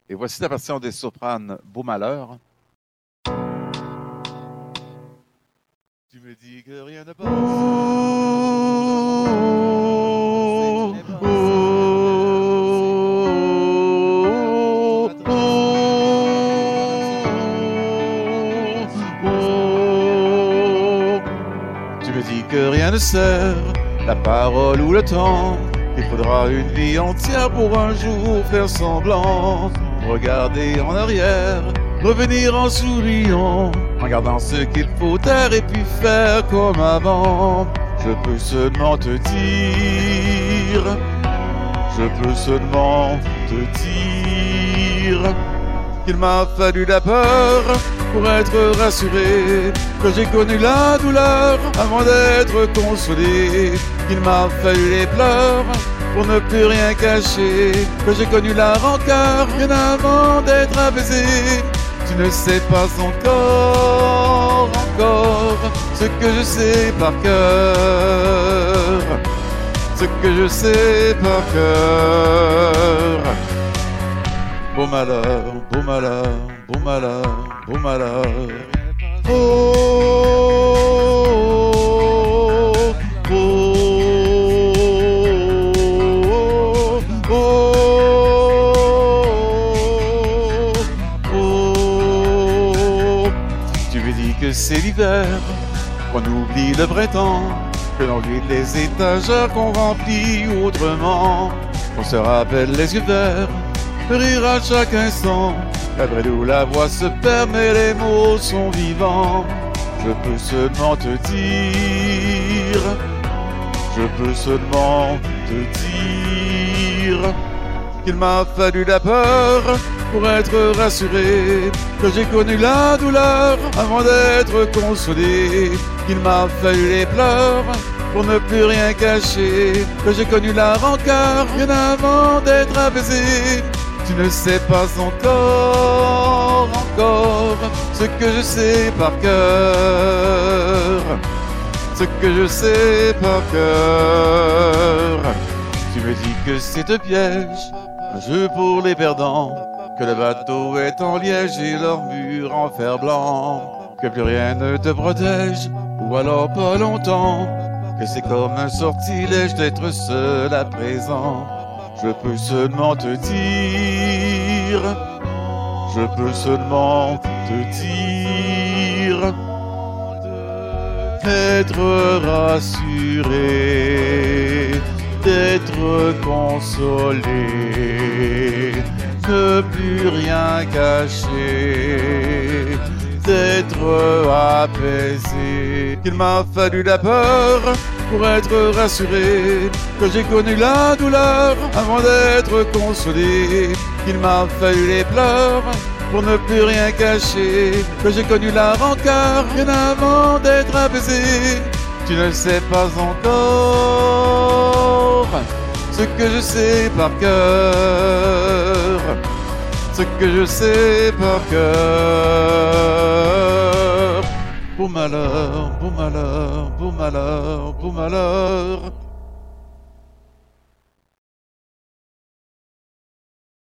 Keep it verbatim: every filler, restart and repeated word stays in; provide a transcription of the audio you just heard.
Et voici la version des sopranes Beau Malheur. Tu me dis que rien ne passe. Tu me dis que rien ne sert, la parole ou le temps. Il faudra une vie entière pour un jour faire semblant. Regarder en arrière, revenir en souriant, en gardant ce qu'il faut taire et puis faire comme avant. Je peux seulement te dire, je peux seulement te dire qu'il m'a fallu la peur pour être rassuré, que j'ai connu la douleur avant d'être consolé, qu'il m'a fallu les pleurs pour ne plus rien cacher, que j'ai connu la rancœur bien avant d'être apaisé. Tu ne sais pas encore, encore, ce que je sais par cœur, ce que je sais par cœur. Beau malheur, beau malheur, beau malheur, beau malheur. Oh, oh, oh, oh, oh. Tu me dis que c'est l'hiver, qu'on oublie le printemps, que l'on vide les étagères qu'on remplit autrement, qu'on se rappelle les yeux verts, rire à chaque instant. Après nous la voix se perd mais les mots sont vivants. Je peux seulement te dire, je peux seulement te dire qu'il m'a fallu la peur pour être rassuré, que j'ai connu la douleur avant d'être consolé, qu'il m'a fallu les pleurs pour ne plus rien cacher, que j'ai connu la rancœur bien avant d'être apaisé. Tu ne sais pas encore, encore, ce que je sais par cœur, ce que je sais par cœur. Tu me dis que c'est un piège, un jeu pour les perdants, que le bateau est en liège et leur mur en fer blanc, que plus rien ne te protège, ou alors pas longtemps, que c'est comme un sortilège d'être seul à présent. Je peux seulement te dire, je peux seulement te dire, d'être rassuré, d'être consolé, ne plus rien cacher, d'être apaisé. Il m'a fallu la peur pour être rassuré, que j'ai connu la douleur avant d'être consolé, qu'il m'a fallu les pleurs pour ne plus rien cacher, que j'ai connu la rancœur bien avant d'être apaisé. Tu ne sais pas encore ce que je sais par cœur, ce que je sais par cœur. Beau malheur, beau malheur, beau malheur, beau malheur.